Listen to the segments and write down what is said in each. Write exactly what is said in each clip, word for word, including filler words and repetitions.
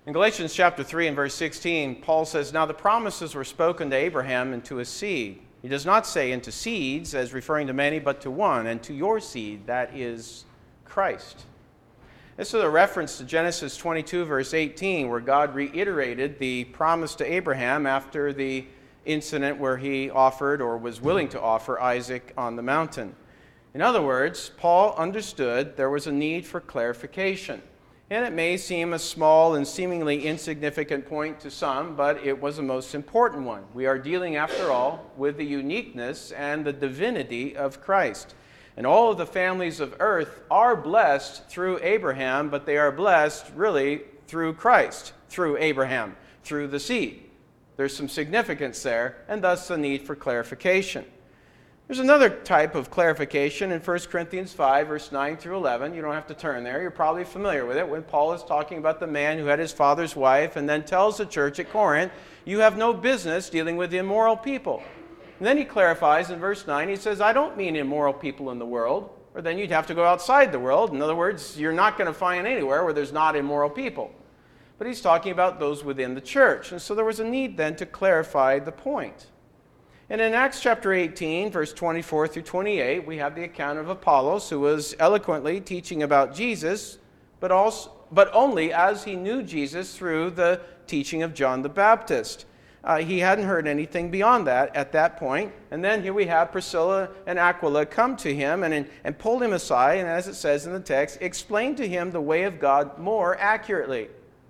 In Galatians chapter three and verse sixteen, Paul says, "Now the promises were spoken to Abraham and to his seed." He does not say into seeds as referring to many, but to one, and to your seed, that is Christ. This is a reference to Genesis twenty-two verse eighteen, where God reiterated the promise to Abraham after the incident where he offered or was willing to offer Isaac on the mountain. In other words, Paul understood there was a need for clarification. And it may seem a small and seemingly insignificant point to some, but it was a most important one. We are dealing, after all, with the uniqueness and the divinity of Christ. And all of the families of earth are blessed through Abraham, but they are blessed really through Christ, through Abraham, through the seed. There's some significance there, and thus the need for clarification. There's another type of clarification in First Corinthians five, verse nine through eleven. You don't have to turn there. You're probably familiar with it when Paul is talking about the man who had his father's wife and then tells the church at Corinth, you have no business dealing with immoral people. And then he clarifies in verse nine, he says, I don't mean immoral people in the world, or then you'd have to go outside the world. In other words, you're not going to find anywhere where there's not immoral people. But he's talking about those within the church. And so there was a need then to clarify the point. And in Acts chapter eighteen, verse twenty-four through twenty-eight, we have the account of Apollos, who was eloquently teaching about Jesus, but also, but only as he knew Jesus through the teaching of John the Baptist. Uh, he hadn't heard anything beyond that at that point. And then here we have Priscilla and Aquila come to him and, and pulled him aside, and as it says in the text, explain to him the way of God more accurately.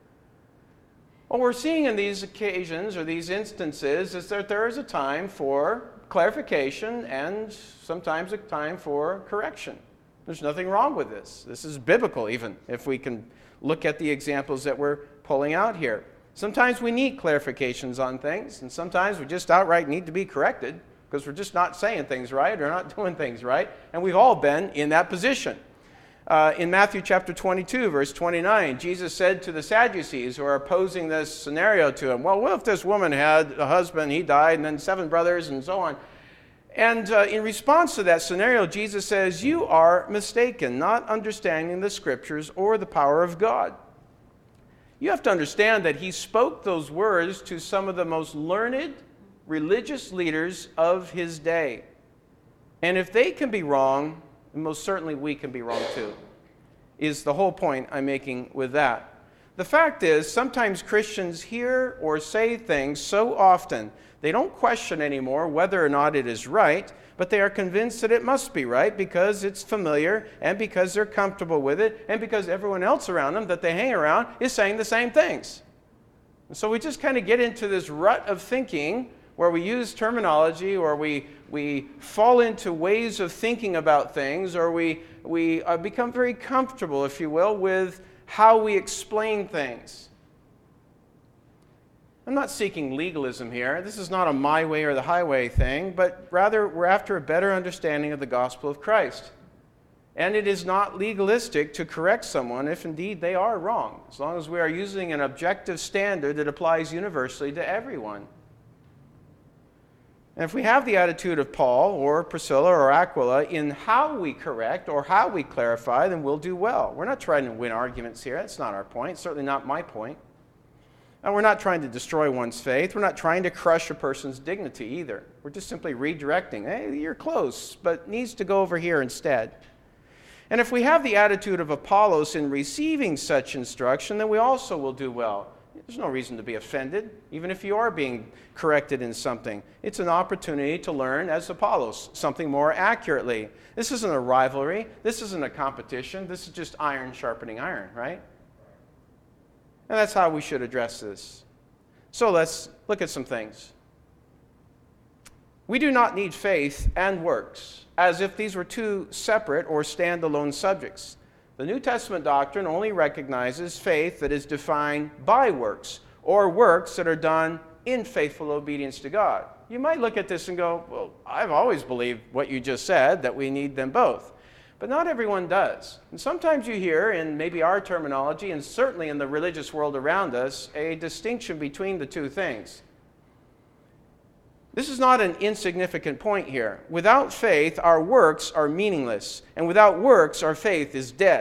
What we're seeing in these occasions or these instances is that there is a time for clarification and sometimes a time for correction. There's nothing wrong with this. This is biblical even, if we can look at the examples that we're pulling out here. Sometimes we need clarifications on things, and sometimes we just outright need to be corrected because we're just not saying things right or not doing things right, and we've all been in that position. Uh, in Matthew chapter twenty-two, verse twenty-nine, Jesus said to the Sadducees who are opposing this scenario to him, well, what if this woman had a husband, he died, and then seven brothers, and so on? And uh, in response to that scenario, Jesus says, you are mistaken, not understanding the Scriptures or the power of God. You have to understand that he spoke those words to some of the most learned religious leaders of his day. And if they can be wrong, and most certainly we can be wrong too, is the whole point I'm making with that. The fact is, sometimes Christians hear or say things so often, they don't question anymore whether or not it is right, but they are convinced that it must be right because it's familiar and because they're comfortable with it and because everyone else around them that they hang around is saying the same things. And so we just kind of get into this rut of thinking where we use terminology or we we fall into ways of thinking about things, or we, we uh, become very comfortable, if you will, with how we explain things. I'm not seeking legalism here. This is not a my way or the highway thing, but rather we're after a better understanding of the gospel of Christ. And it is not legalistic to correct someone if indeed they are wrong, as long as we are using an objective standard that applies universally to everyone. And if we have the attitude of Paul or Priscilla or Aquila in how we correct or how we clarify, then we'll do well. We're not trying to win arguments here. That's not our point. Certainly not my point. And we're not trying to destroy one's faith. We're not trying to crush a person's dignity either. We're just simply redirecting. Hey, you're close, but needs to go over here instead. And if we have the attitude of Apollos in receiving such instruction, then we also will do well. There's no reason to be offended, even if you are being corrected in something. It's an opportunity to learn, as Apollos, something more accurately. This isn't a rivalry. This isn't a competition. This is just iron sharpening iron, right? And that's how we should address this. So let's look at some things. We do not need faith and works, as if these were two separate or standalone subjects. The New Testament doctrine only recognizes faith that is defined by works, or works that are done in faithful obedience to God. You might look at this and go, well, I've always believed what you just said, that we need them both. But not everyone does. And sometimes you hear, in maybe our terminology, and certainly in the religious world around us, a distinction between the two things. This is not an insignificant point here. Without faith, our works are meaningless. And without works, our faith is dead.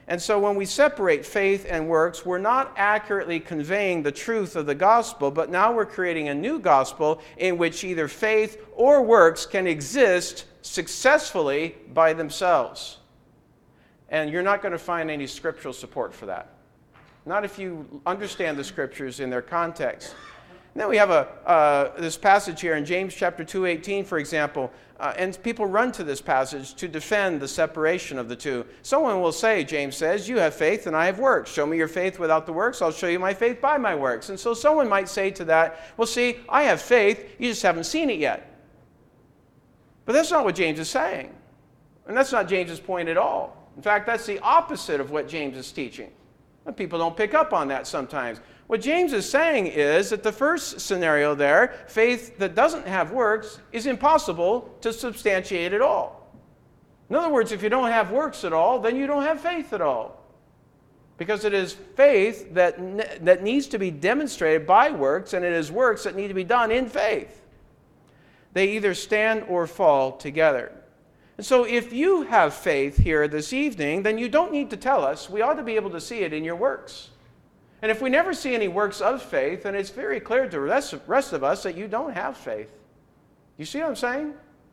And so when we separate faith and works, we're not accurately conveying the truth of the gospel, but now we're creating a new gospel in which either faith or works can exist successfully by themselves. And you're not going to find any scriptural support for that. Not if you understand the scriptures in their context. And then we have a uh, this passage here in James chapter two eighteen, for example, uh, and people run to this passage to defend the separation of the two. Someone will say, James says, you have faith and I have works. Show me your faith without the works, I'll show you my faith by my works. And so someone might say to that, well, see, I have faith, you just haven't seen it yet. But that's not what James is saying. And that's not James's point at all. In fact, that's the opposite of what James is teaching. And people don't pick up on that sometimes. What James is saying is that the first scenario there, faith that doesn't have works, is impossible to substantiate at all. In other words, if you don't have works at all, then you don't have faith at all. Because it is faith that, ne- that needs to be demonstrated by works, and it is works that need to be done in faith. They either stand or fall together. And so if you have faith here this evening, then you don't need to tell us. We ought to be able to see it in your works. And if we never see any works of faith, then it's very clear to the rest, rest of us that you don't have faith. You see what I'm saying?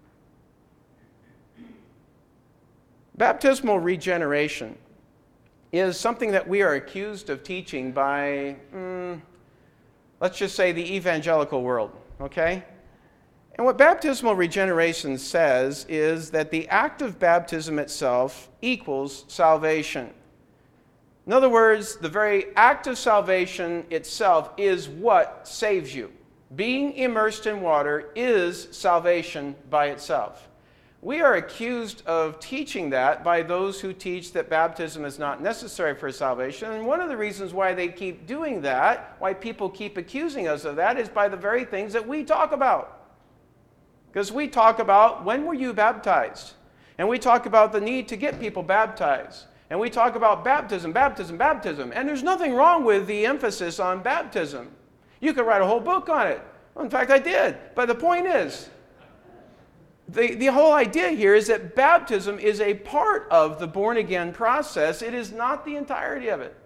Baptismal regeneration is something that we are accused of teaching by, mm, let's just say, the evangelical world, okay? And what baptismal regeneration says is that the act of baptism itself equals salvation. In other words, the very act of salvation itself is what saves you. Being immersed in water is salvation by itself. We are accused of teaching that by those who teach that baptism is not necessary for salvation. And one of the reasons why they keep doing that, why people keep accusing us of that, is by the very things that we talk about. Because we talk about, when were you baptized? And we talk about the need to get people baptized. And we talk about baptism, baptism, baptism. And there's nothing wrong with the emphasis on baptism. You could write a whole book on it. Well, in fact, I did. But the point is, the, the whole idea here is that baptism is a part of the born-again process. It is not the entirety of it.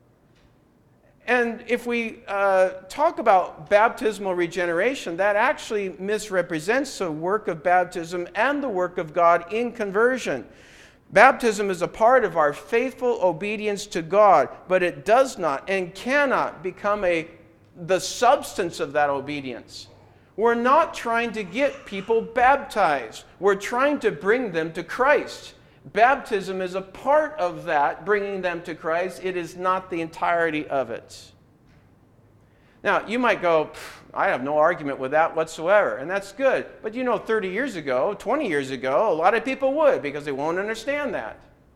And if we uh, talk about baptismal regeneration, that actually misrepresents the work of baptism and the work of God in conversion. Baptism is a part of our faithful obedience to God, but it does not and cannot become a, the substance of that obedience. We're not trying to get people baptized. We're trying to bring them to Christ. Baptism is a part of that, bringing them to Christ. It is not the entirety of it. Now, you might go, I have no argument with that whatsoever, and that's good. But you know, thirty years ago, twenty years ago, a lot of people would, because they won't understand that.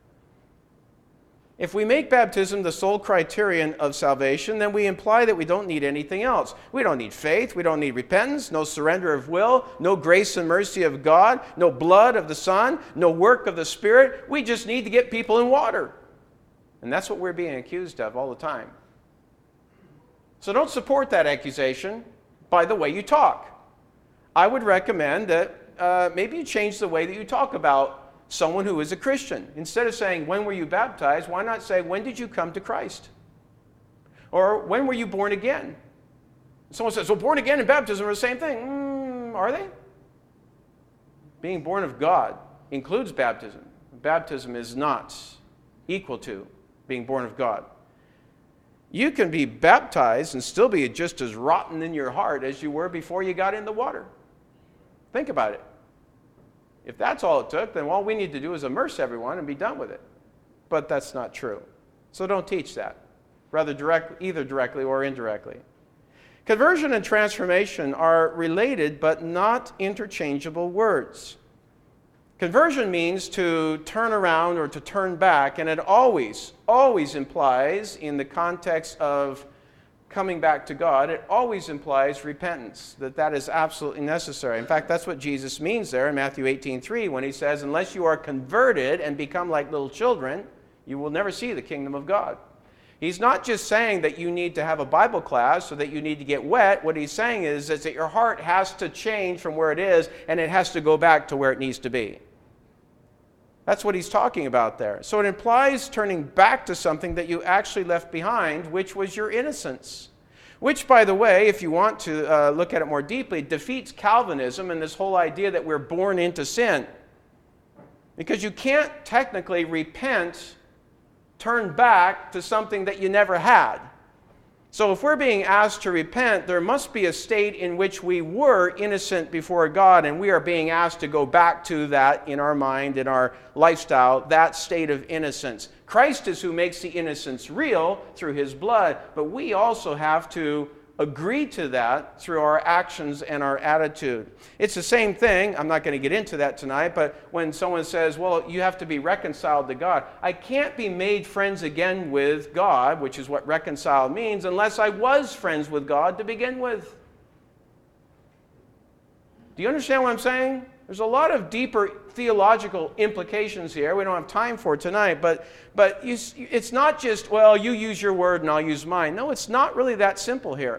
If we make baptism the sole criterion of salvation, then we imply that we don't need anything else. We don't need faith, we don't need repentance, no surrender of will, no grace and mercy of God, no blood of the Son, no work of the Spirit. We just need to get people in water. And that's what we're being accused of all the time. So don't support that accusation by the way you talk. I would recommend that uh, maybe you change the way that you talk about someone who is a Christian. Instead of saying, when were you baptized, why not say, when did you come to Christ? Or when were you born again? Someone says, well, born again and baptism are the same thing. Mm, are they? Being born of God includes baptism. Baptism is not equal to being born of God. You can be baptized and still be just as rotten in your heart as you were before you got in the water. Think about it. If that's all it took, then all we need to do is immerse everyone and be done with it. But that's not true. So don't teach that, rather direct, either directly or indirectly. Conversion and transformation are related but not interchangeable words. Conversion means to turn around or to turn back, and it always, always implies, in the context of coming back to God, it always implies repentance, that that is absolutely necessary. In fact, that's what Jesus means there in Matthew eighteen three when he says, unless you are converted and become like little children, you will never see the kingdom of God. He's not just saying that you need to have a Bible class so that you need to get wet. What he's saying is, is that your heart has to change from where it is, and it has to go back to where it needs to be. That's what he's talking about there. So it implies turning back to something that you actually left behind, which was your innocence. Which, by the way, if you want to uh, look at it more deeply, defeats Calvinism and this whole idea that we're born into sin. Because you can't technically repent, turn back to something that you never had. So if we're being asked to repent, there must be a state in which we were innocent before God, and we are being asked to go back to that in our mind, in our lifestyle, that state of innocence. Christ is who makes the innocence real through his blood, but we also have to agree to that through our actions and our attitude. It's the same thing. I'm not going to get into that tonight, but when someone says, well, you have to be reconciled to God, I can't be made friends again with God, which is what reconciled means, unless I was friends with God to begin with. Do you understand what I'm saying? There's a lot of deeper theological implications here. We don't have time for it tonight, but, but you, it's not just, well, you use your word and I'll use mine. No, it's not really that simple here.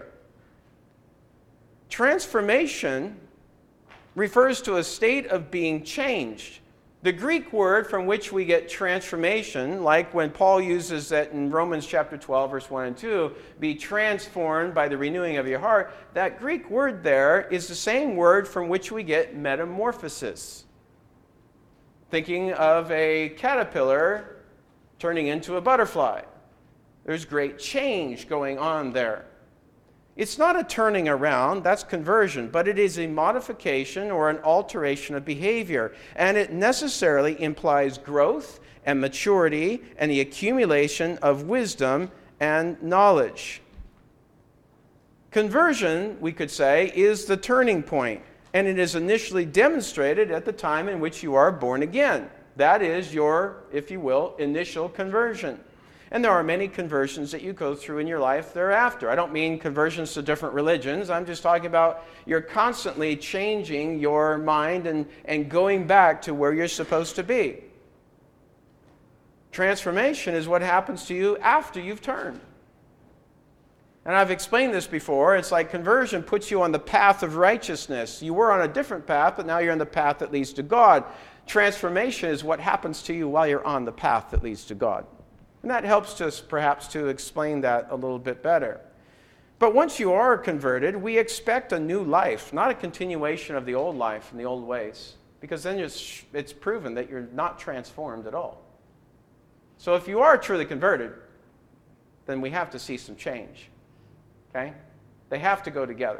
Transformation refers to a state of being changed. The Greek word from which we get transformation, like when Paul uses that in Romans chapter twelve, verse one and two, be transformed by the renewing of your heart, that Greek word there is the same word from which we get metamorphosis. Thinking of a caterpillar turning into a butterfly. There's great change going on there. It's not a turning around, that's conversion, but it is a modification or an alteration of behavior. And it necessarily implies growth and maturity and the accumulation of wisdom and knowledge. Conversion, we could say, is the turning point, and it is initially demonstrated at the time in which you are born again. That is your, if you will, initial conversion. And there are many conversions that you go through in your life thereafter. I don't mean conversions to different religions. I'm just talking about you're constantly changing your mind and, and going back to where you're supposed to be. Transformation is what happens to you after you've turned. And I've explained this before. It's like conversion puts you on the path of righteousness. You were on a different path, but now you're on the path that leads to God. Transformation is what happens to you while you're on the path that leads to God. And that helps us perhaps to explain that a little bit better. But once you are converted, we expect a new life, not a continuation of the old life and the old ways. Because then it's, it's proven that you're not transformed at all. So if you are truly converted, then we have to see some change. Okay? They have to go together.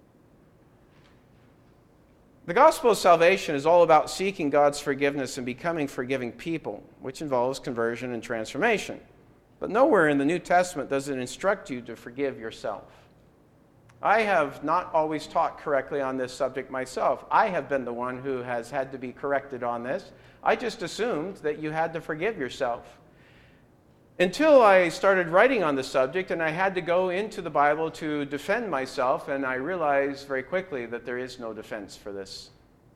The gospel of salvation is all about seeking God's forgiveness and becoming forgiving people, which involves conversion and transformation. But nowhere in the New Testament does it instruct you to forgive yourself. I have not always taught correctly on this subject myself. I have been the one who has had to be corrected on this. I just assumed that you had to forgive yourself. Until I started writing on the subject and I had to go into the Bible to defend myself, and I realized very quickly that there is no defense for this.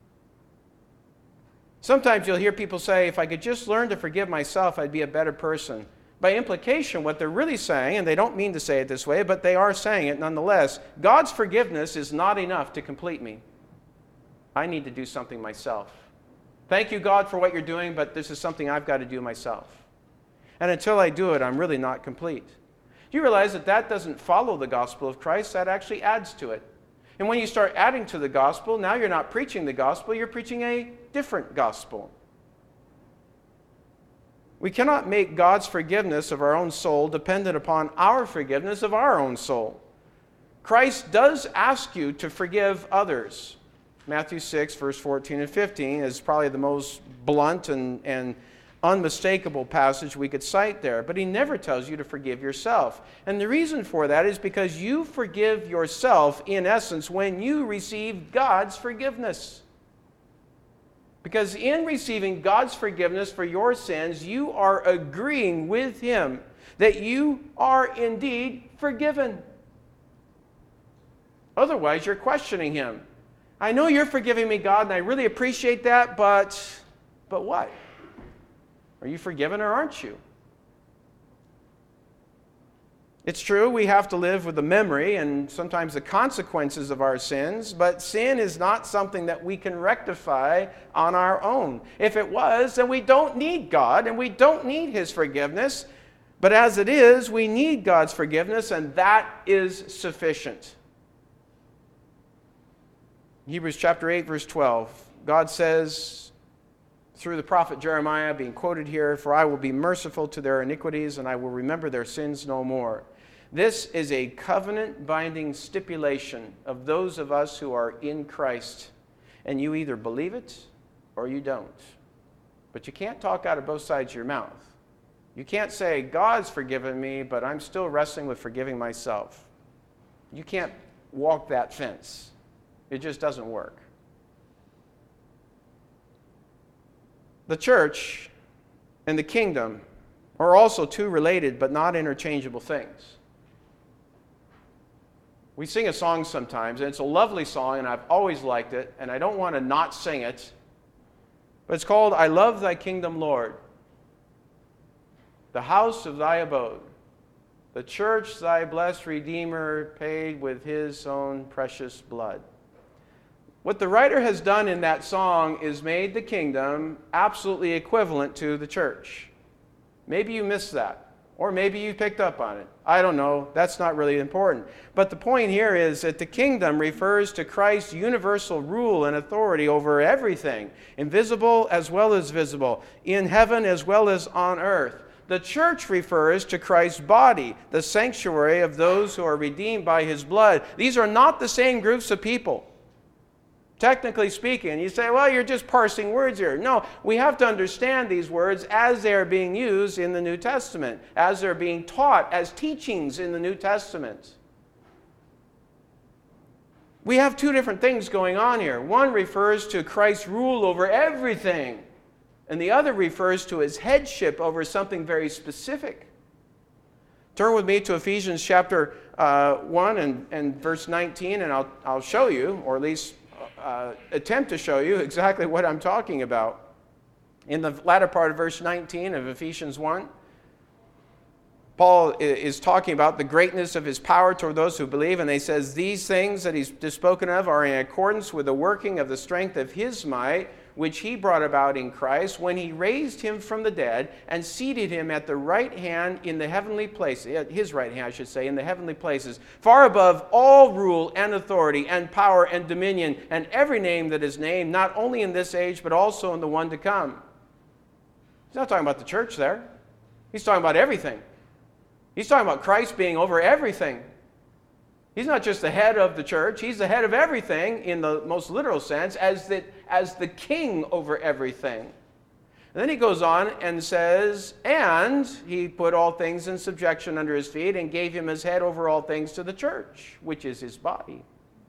Sometimes you'll hear people say, if I could just learn to forgive myself, I'd be a better person. By implication, what they're really saying, and they don't mean to say it this way, but they are saying it nonetheless, God's forgiveness is not enough to complete me. I need to do something myself. Thank you, God, for what you're doing, but this is something I've got to do myself. And until I do it, I'm really not complete. Do you realize that that doesn't follow the gospel of Christ? That actually adds to it. And when you start adding to the gospel, now you're not preaching the gospel, you're preaching a different gospel. We cannot make God's forgiveness of our own soul dependent upon our forgiveness of our own soul. Christ does ask you to forgive others. Matthew six, verse fourteen and fifteen is probably the most blunt and, and unmistakable passage we could cite there, but he never tells you to forgive yourself. And the reason for that is because you forgive yourself, in essence, when you receive God's forgiveness. Because in receiving God's forgiveness for your sins, you are agreeing with him that you are indeed forgiven. Otherwise, you're questioning him. I know you're forgiving me, God, and I really appreciate that, but, but what? Are you forgiven or aren't you? It's true, we have to live with the memory and sometimes the consequences of our sins, but sin is not something that we can rectify on our own. If it was, then we don't need God and we don't need His forgiveness. But as it is, we need God's forgiveness, and that is sufficient. Hebrews chapter eight, verse twelve, God says, through the prophet Jeremiah, being quoted here, "For I will be merciful to their iniquities, and I will remember their sins no more." This is a covenant-binding stipulation of those of us who are in Christ. And you either believe it or you don't. But you can't talk out of both sides of your mouth. You can't say, God's forgiven me, but I'm still wrestling with forgiving myself. You can't walk that fence. It just doesn't work. The church and the kingdom are also two related but not interchangeable things. We sing a song sometimes, and it's a lovely song, and I've always liked it, and I don't want to not sing it. But it's called, "I Love Thy Kingdom, Lord, the house of Thy abode, the church Thy blessed Redeemer paid with His own precious blood." What the writer has done in that song is made the kingdom absolutely equivalent to the church. Maybe you missed that. Or maybe you picked up on it. I don't know. That's not really important. But the point here is that the kingdom refers to Christ's universal rule and authority over everything, invisible as well as visible, in heaven as well as on earth. The church refers to Christ's body, the sanctuary of those who are redeemed by His blood. These are not the same groups of people. Technically speaking, you say, well, you're just parsing words here. No, we have to understand these words as they are being used in the New Testament, as they're being taught as teachings in the New Testament. We have two different things going on here. One refers to Christ's rule over everything, and the other refers to His headship over something very specific. Turn with me to Ephesians chapter uh, one and, and verse nineteen, and I'll, I'll show you, or at least Uh, attempt to show you exactly what I'm talking about. In the latter part of verse nineteen of Ephesians one, Paul is talking about the greatness of His power toward those who believe, and he says, "These things that He's spoken of are in accordance with the working of the strength of His might, which He brought about in Christ when He raised Him from the dead and seated Him at the right hand in the heavenly places," His right hand, I should say, in the heavenly places, "far above all rule and authority and power and dominion and every name that is named, not only in this age but also in the one to come." He's not talking about the church there. He's talking about everything. He's talking about Christ being over everything. He's not just the head of the church. He's the head of everything in the most literal sense, as the, as the king over everything. And then he goes on and says, "And He put all things in subjection under His feet and gave Him as head over all things to the church, which is His body."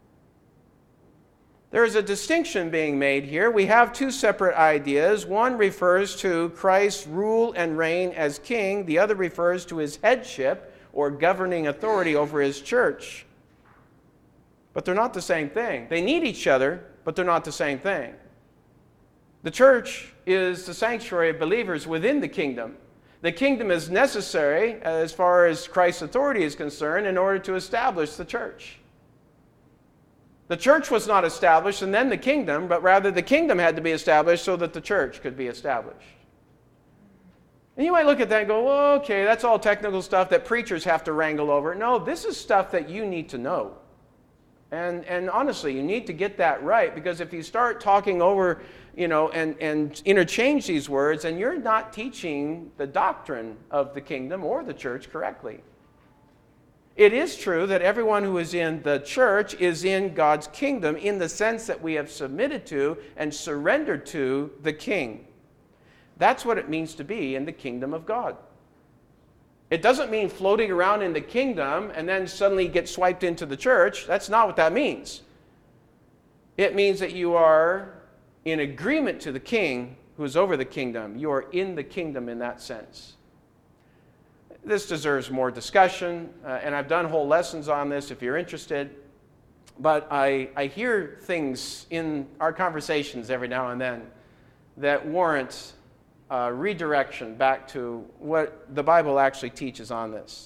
There is a distinction being made here. We have two separate ideas. One refers to Christ's rule and reign as king. The other refers to His headship or governing authority over His church. But they're not the same thing. They need each other, but they're not the same thing. The church is the sanctuary of believers within the kingdom. The kingdom is necessary, as far as Christ's authority is concerned, in order to establish the church. The church was not established and then the kingdom, but rather the kingdom had to be established so that the church could be established. And you might look at that and go, well, okay, that's all technical stuff that preachers have to wrangle over. No, this is stuff that you need to know. And, and honestly, you need to get that right, because if you start talking over, you know, and, and interchange these words, then you're not teaching the doctrine of the kingdom or the church correctly. It is true that everyone who is in the church is in God's kingdom in the sense that we have submitted to and surrendered to the king. That's what it means to be in the kingdom of God. It doesn't mean floating around in the kingdom and then suddenly get swiped into the church. That's not what that means. It means that you are in agreement to the king who is over the kingdom. You are in the kingdom in that sense. This deserves more discussion, uh, and I've done whole lessons on this if you're interested. But I, I hear things in our conversations every now and then that warrant Uh, redirection back to what the Bible actually teaches on this.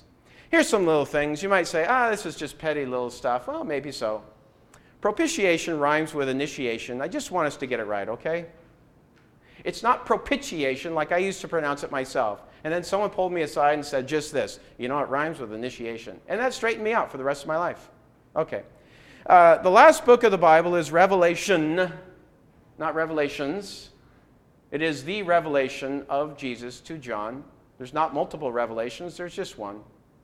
Here's some little things. You might say, ah, this is just petty little stuff. Well, maybe so. Propitiation rhymes with initiation. I just want us to get it right, okay? It's not propitiation like I used to pronounce it myself. And then someone pulled me aside and said just this. You know, it rhymes with initiation. And that straightened me out for the rest of my life. Okay. Uh, the last book of the Bible is Revelation, not Revelations. It is the revelation of Jesus to John. There's not multiple revelations. There's just one.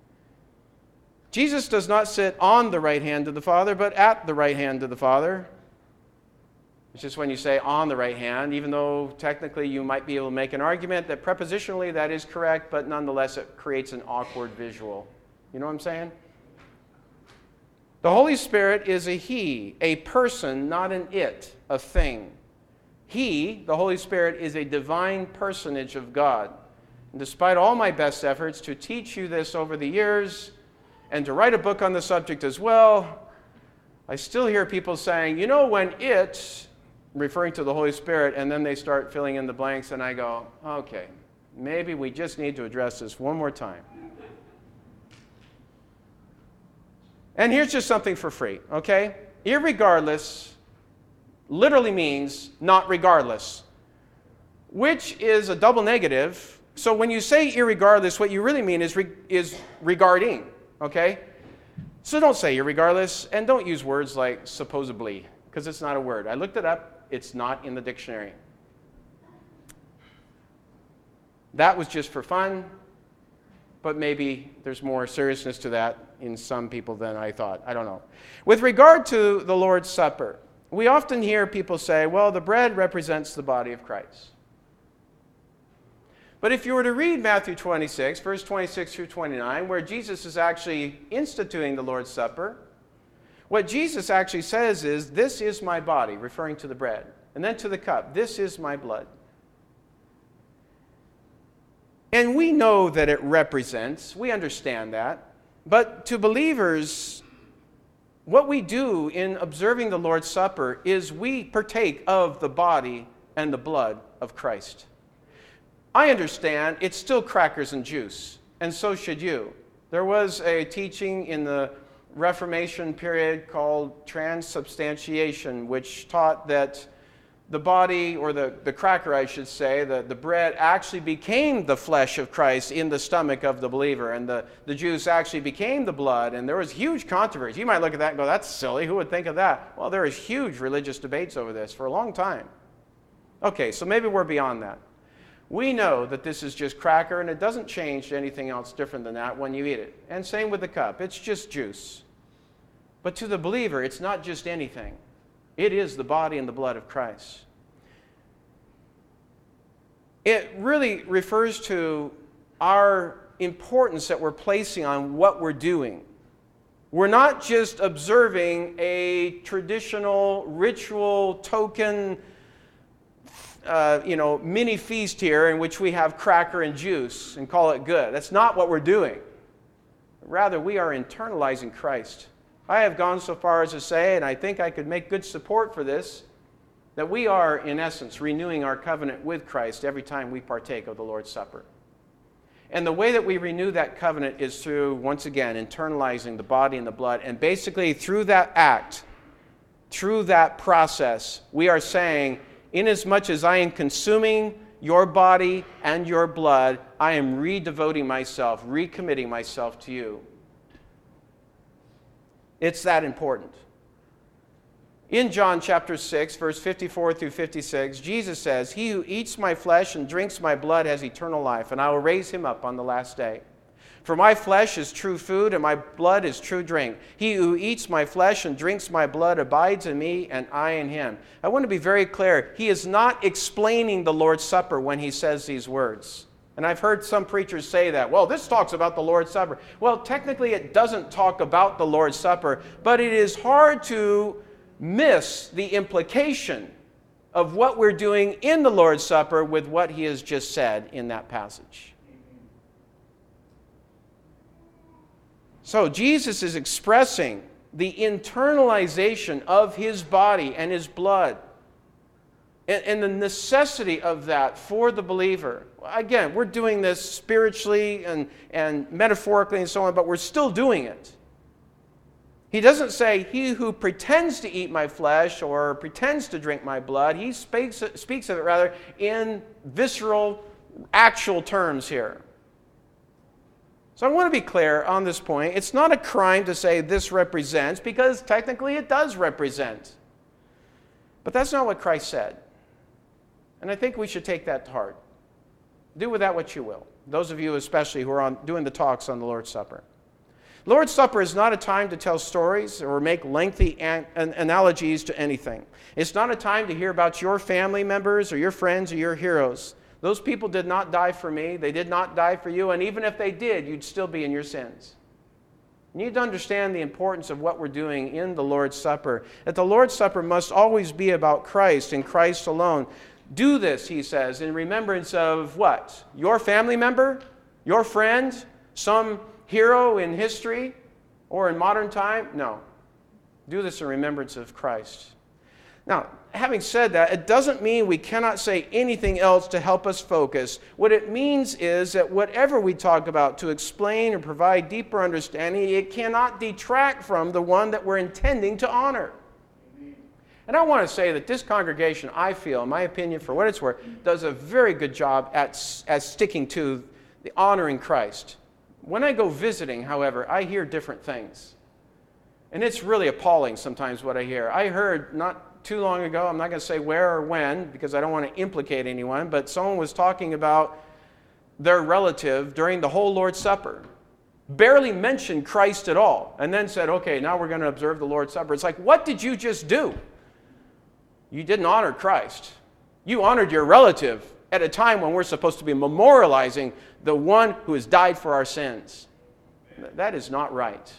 Jesus does not sit on the right hand of the Father, but at the right hand of the Father. It's just when you say on the right hand, even though technically you might be able to make an argument that prepositionally that is correct, but nonetheless it creates an awkward visual. You know what I'm saying? The Holy Spirit is a He, a person, not an it, a thing. He, the Holy Spirit, is a divine personage of God. And despite all my best efforts to teach you this over the years and to write a book on the subject as well, I still hear people saying, you know, when it, referring to the Holy Spirit, and then they start filling in the blanks, and I go, okay, maybe we just need to address this one more time. And here's just something for free, okay? Irregardless literally means not regardless, which is a double negative. So when you say irregardless, what you really mean is, re- is regarding, okay? So don't say irregardless, and don't use words like supposedly, because it's not a word. I looked it up. It's not in the dictionary. That was just for fun, but maybe there's more seriousness to that in some people than I thought. I don't know. With regard to the Lord's Supper, we often hear people say, well, the bread represents the body of Christ. But if you were to read Matthew twenty-six, verse twenty-six through twenty-nine, where Jesus is actually instituting the Lord's Supper, what Jesus actually says is, this is my body, referring to the bread. And then to the cup, this is my blood. And we know that it represents, we understand that. But to believers, what we do in observing the Lord's Supper is we partake of the body and the blood of Christ. I understand it's still crackers and juice, and so should you. There was a teaching in the Reformation period called transubstantiation, which taught that the body, or the, the cracker, I should say, the, the bread actually became the flesh of Christ in the stomach of the believer, and the, the juice actually became the blood, and there was huge controversy. You might look at that and go, that's silly, who would think of that? Well, there is huge religious debates over this for a long time. Okay, so maybe we're beyond that. We know that this is just cracker, and it doesn't change to anything else different than that when you eat it. And same with the cup. It's just juice. But to the believer, it's not just anything. It is the body and the blood of Christ. It really refers to our importance that we're placing on what we're doing. We're not just observing a traditional, ritual, token, uh, you know, mini feast here in which we have cracker and juice and call it good. That's not what we're doing. Rather, we are internalizing Christ. I have gone so far as to say, and I think I could make good support for this, that we are, in essence, renewing our covenant with Christ every time we partake of the Lord's Supper. And the way that we renew that covenant is through, once again, internalizing the body and the blood. And basically, through that act, through that process, we are saying, inasmuch as I am consuming your body and your blood, I am re-devoting myself, recommitting myself to you. It's that important. In John chapter six, verse fifty-four through fifty-six, Jesus says, he who eats my flesh and drinks my blood has eternal life, and I will raise him up on the last day. For my flesh is true food, and my blood is true drink. He who eats my flesh and drinks my blood abides in me, and I in him. I want to be very clear. He is not explaining the Lord's Supper when he says these words. And I've heard some preachers say that, well, this talks about the Lord's Supper. Well, technically it doesn't talk about the Lord's Supper, but it is hard to miss the implication of what we're doing in the Lord's Supper with what he has just said in that passage. So Jesus is expressing the internalization of his body and his blood. and, and the necessity of that for the believer. Again, we're doing this spiritually and, and metaphorically and so on, but we're still doing it. He doesn't say, he who pretends to eat my flesh or pretends to drink my blood. He speaks, speaks of it rather in visceral, actual terms here. So I want to be clear on this point. It's not a crime to say this represents, because technically it does represent. But that's not what Christ said. And I think we should take that to heart. Do with that what you will. Those of you especially who are on, doing the talks on the Lord's Supper. Lord's Supper is not a time to tell stories or make lengthy an- an analogies to anything. It's not a time to hear about your family members or your friends or your heroes. Those people did not die for me. They did not die for you. And even if they did, you'd still be in your sins. You need to understand the importance of what we're doing in the Lord's Supper. That the Lord's Supper must always be about Christ and Christ alone. Do this, he says, in remembrance of what? Your family member? Your friend? Some hero in history or in modern time? No. Do this in remembrance of Christ. Now, having said that, it doesn't mean we cannot say anything else to help us focus. What it means is that whatever we talk about to explain or provide deeper understanding, it cannot detract from the one that we're intending to honor. And I want to say that this congregation, I feel, in my opinion, for what it's worth, does a very good job at, at sticking to the honoring Christ. When I go visiting, however, I hear different things. And it's really appalling sometimes what I hear. I heard not too long ago, I'm not going to say where or when because I don't want to implicate anyone, but someone was talking about their relative during the whole Lord's Supper. Barely mentioned Christ at all. And then said, okay, now we're going to observe the Lord's Supper. It's like, what did you just do? You didn't honor Christ. You honored your relative at a time when we're supposed to be memorializing the one who has died for our sins. That is not right.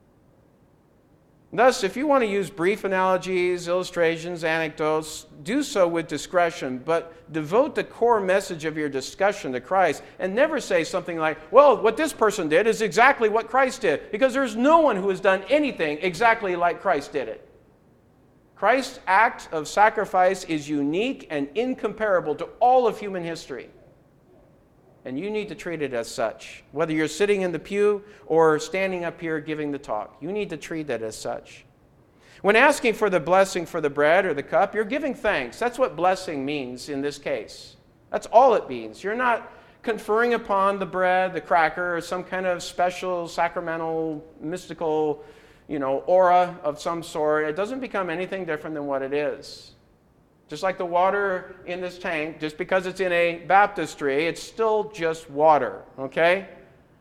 Thus, if you want to use brief analogies, illustrations, anecdotes, do so with discretion, but devote the core message of your discussion to Christ and never say something like, well, what this person did is exactly what Christ did, because there's no one who has done anything exactly like Christ did it. Christ's act of sacrifice is unique and incomparable to all of human history. And you need to treat it as such. Whether you're sitting in the pew or standing up here giving the talk, you need to treat it as such. When asking for the blessing for the bread or the cup, you're giving thanks. That's what blessing means in this case. That's all it means. You're not conferring upon the bread, the cracker, or some kind of special, sacramental, mystical, you know, aura of some sort. It doesn't become anything different than what it is. Just like the water in this tank, just because it's in a baptistry, it's still just water, okay?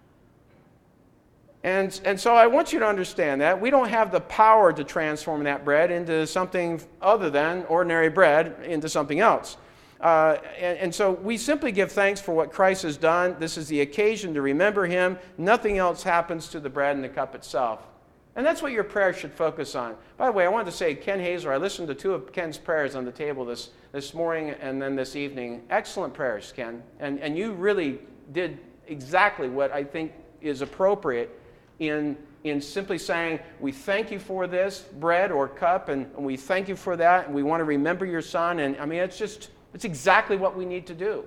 And, and so I want you to understand that. We don't have the power to transform that bread into something other than ordinary bread, into something else. Uh, and, and so we simply give thanks for what Christ has done. This is the occasion to remember him. Nothing else happens to the bread and the cup itself. And that's what your prayer should focus on. By the way, I wanted to say, Ken Hazer, I listened to two of Ken's prayers on the table this, this morning and then this evening. Excellent prayers, Ken. And, and you really did exactly what I think is appropriate in, in simply saying, we thank you for this bread or cup, and, and we thank you for that, and we want to remember your son. And I mean, it's just, it's exactly what we need to do.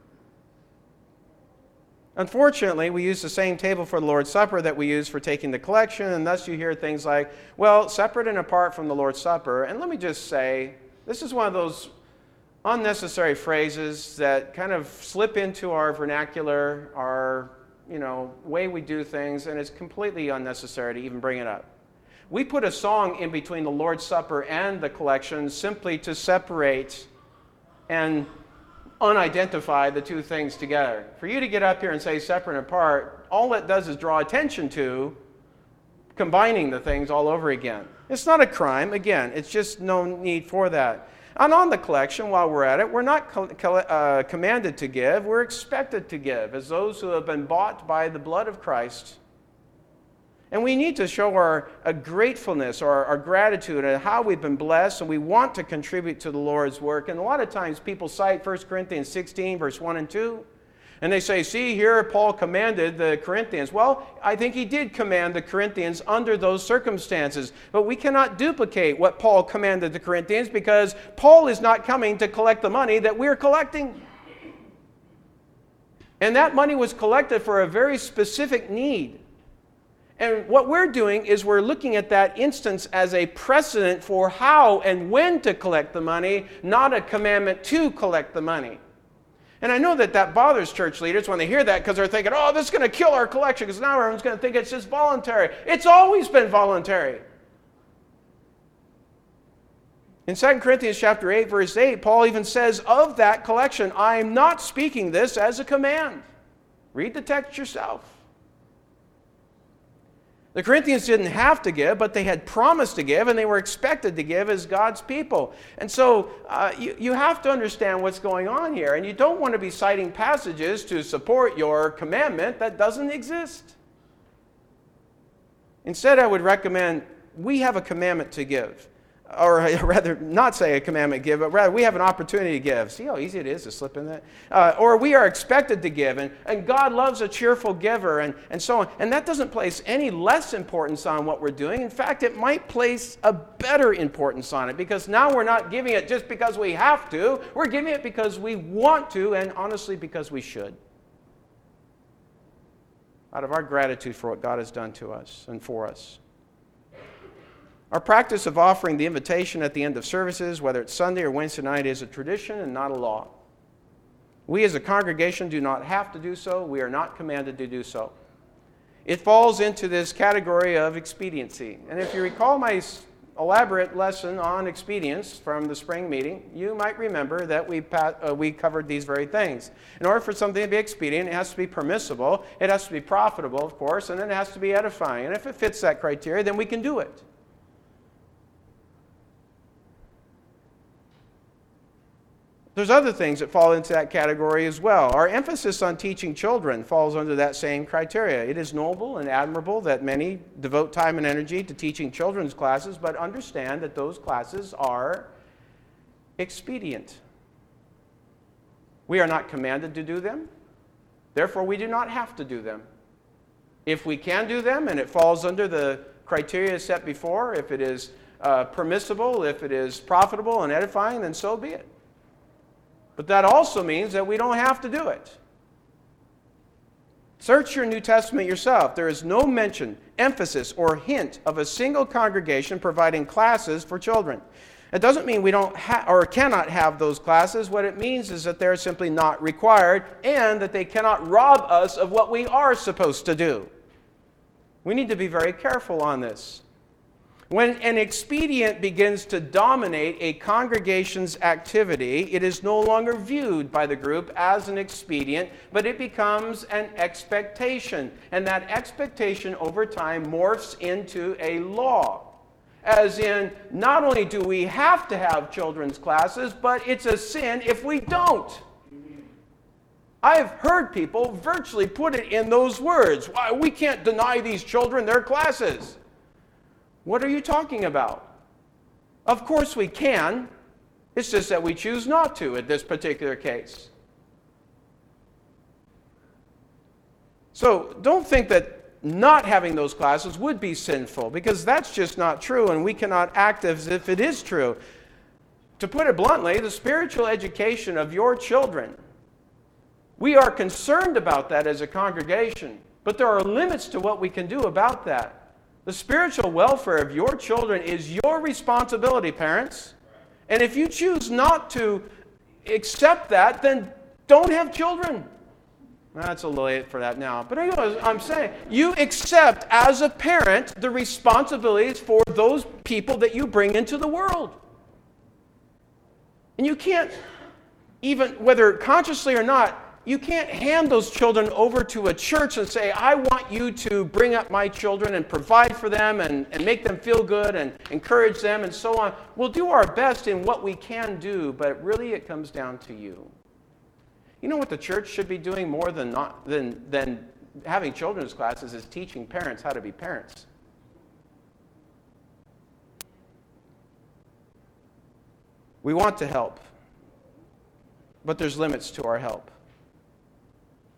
Unfortunately, we use the same table for the Lord's Supper that we use for taking the collection, and thus you hear things like, well, separate and apart from the Lord's Supper. And let me just say, this is one of those unnecessary phrases that kind of slip into our vernacular, our, you know, way we do things, and it's completely unnecessary to even bring it up. We put a song in between the Lord's Supper and the collection simply to separate and unidentify the two things together. For you to get up here and say separate and apart, all it does is draw attention to combining the things all over again. It's not a crime. Again, it's just no need for that. And on the collection, while we're at it, we're not co- co- uh, commanded to give. We're expected to give as those who have been bought by the blood of Christ. And we need to show our a gratefulness or our gratitude and how we've been blessed, and we want to contribute to the Lord's work. And a lot of times people cite First Corinthians sixteen, verse one and two. And they say, see, here Paul commanded the Corinthians. Well, I think he did command the Corinthians under those circumstances. But we cannot duplicate what Paul commanded the Corinthians because Paul is not coming to collect the money that we're collecting. And that money was collected for a very specific need. And what we're doing is we're looking at that instance as a precedent for how and when to collect the money, not a commandment to collect the money. And I know that that bothers church leaders when they hear that because they're thinking, oh, this is going to kill our collection because now everyone's going to think it's just voluntary. It's always been voluntary. In Second Corinthians chapter eight, verse eight, Paul even says of that collection, I am not speaking this as a command. Read the text yourself. The Corinthians didn't have to give, but they had promised to give, and they were expected to give as God's people. And so uh, you, you have to understand what's going on here, and you don't want to be citing passages to support your commandment that doesn't exist. Instead, I would recommend we have a commandment to give. Or rather, not say a commandment give, but rather we have an opportunity to give. See how easy it is to slip in that? Uh, or we are expected to give, and, and God loves a cheerful giver, and, and so on. And that doesn't place any less importance on what we're doing. In fact, it might place a better importance on it, because now we're not giving it just because we have to. We're giving it because we want to, and honestly, because we should. Out of our gratitude for what God has done to us and for us. Our practice of offering the invitation at the end of services, whether it's Sunday or Wednesday night, is a tradition and not a law. We as a congregation do not have to do so. We are not commanded to do so. It falls into this category of expediency. And if you recall my elaborate lesson on expedience from the spring meeting, you might remember that we, uh, we covered these very things. In order for something to be expedient, it has to be permissible, it has to be profitable, of course, and then it has to be edifying. And if it fits that criteria, then we can do it. There's other things that fall into that category as well. Our emphasis on teaching children falls under that same criteria. It is noble and admirable that many devote time and energy to teaching children's classes, but understand that those classes are expedient. We are not commanded to do them. Therefore, we do not have to do them. If we can do them and it falls under the criteria set before, if it is uh, permissible, if it is profitable and edifying, then so be it. But that also means that we don't have to do it. Search your New Testament yourself. There is no mention, emphasis, or hint of a single congregation providing classes for children. It doesn't mean we don't ha- or cannot have those classes. What it means is that they're simply not required and that they cannot rob us of what we are supposed to do. We need to be very careful on this. When an expedient begins to dominate a congregation's activity, it is no longer viewed by the group as an expedient, but it becomes an expectation. And that expectation over time morphs into a law. As in, not only do we have to have children's classes, but it's a sin if we don't. I've heard people virtually put it in those words. Why, we can't deny these children their classes. What are you talking about? Of course we can. It's just that we choose not to in this particular case. So don't think that not having those classes would be sinful, because that's just not true, and we cannot act as if it is true. To put it bluntly, the spiritual education of your children, we are concerned about that as a congregation, but there are limits to what we can do about that. The spiritual welfare of your children is your responsibility, parents. And if you choose not to accept that, then don't have children. That's a little late for that now. But I'm saying, you accept as a parent the responsibilities for those people that you bring into the world. And you can't, even whether consciously or not, you can't hand those children over to a church and say, I want you to bring up my children and provide for them and, and make them feel good and encourage them and so on. We'll do our best in what we can do, but really it comes down to you. You know what the church should be doing more than, not, than, than having children's classes is teaching parents how to be parents. We want to help, but there's limits to our help.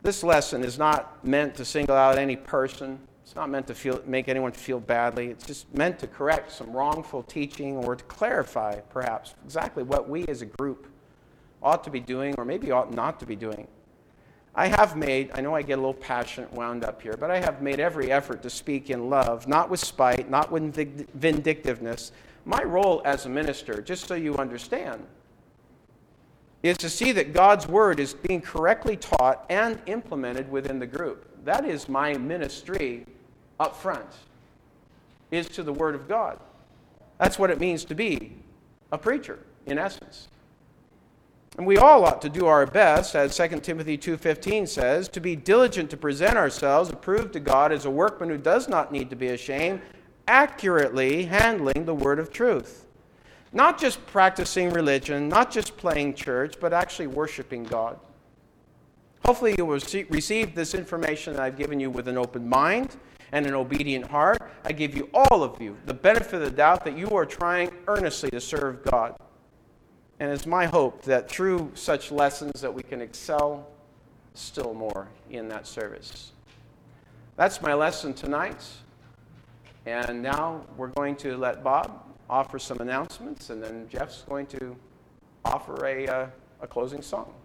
This lesson is not meant to single out any person. It's not meant to feel, make anyone feel badly. It's just meant to correct some wrongful teaching or to clarify, perhaps, exactly what we as a group ought to be doing or maybe ought not to be doing. I have made, I know I get a little passionate wound up here, but I have made every effort to speak in love, not with spite, not with vindictiveness. My role as a minister, just so you understand, is to see that God's word is being correctly taught and implemented within the group. That is my ministry up front, is to the word of God. That's what it means to be a preacher, in essence. And we all ought to do our best, as Second Timothy two fifteen says, to be diligent to present ourselves approved to God as a workman who does not need to be ashamed, accurately handling the word of truth. Not just practicing religion, not just playing church, but actually worshiping God. Hopefully you will receive this information that I've given you with an open mind and an obedient heart. I give you, all of you, the benefit of the doubt that you are trying earnestly to serve God. And it's my hope that through such lessons that we can excel still more in that service. That's my lesson tonight. And now we're going to let Bob offer some announcements, and then Jeff's going to offer a, uh, a closing song.